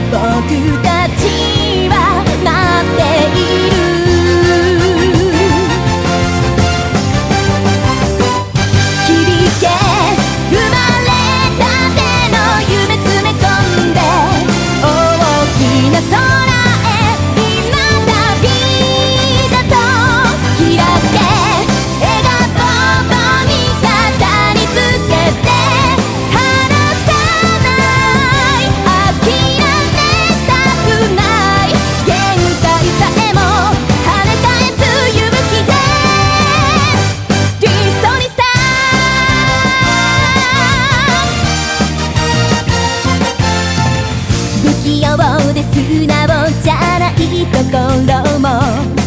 僕たちは待っている。響け生まれたての夢詰め込んで大きな空へ今旅だと開け笑顔と味方につけて離さない諦めたくない限界さえも跳ね返す勇気で理想に不器用で素直じゃないところも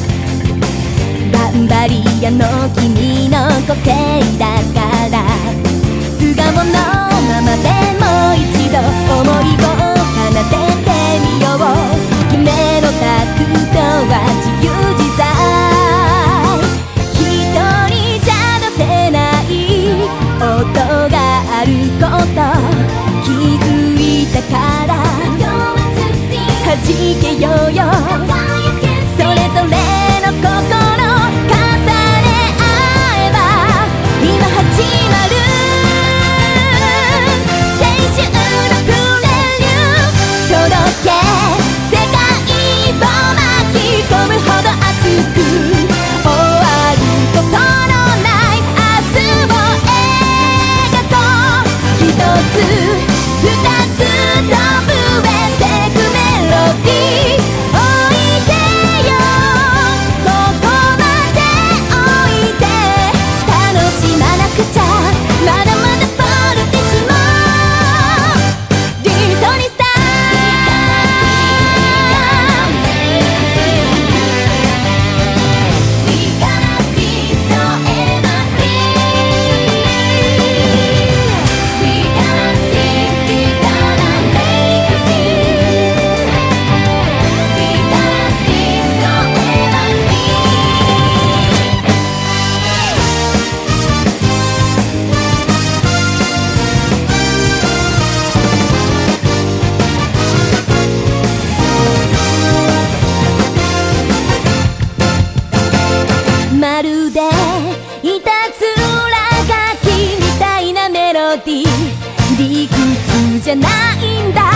頑張り屋の君の個性だから素顔のままでもう一度思いを奏でてみよう。夢のタクトは自由自在一人じゃ出せない音があること気づいたから弾けようよそれぞれの心重ね合えば今始まる青春のプレリュー届け世界を巻き込むほど熱く終わることのない明日を描こう一つ二つと増えてくメロディー置いてよここまで置いて楽しまなくちゃまだまだフォルティシモリソリスタまるでいたずら書きみたいなメロディー理屈じゃないんだ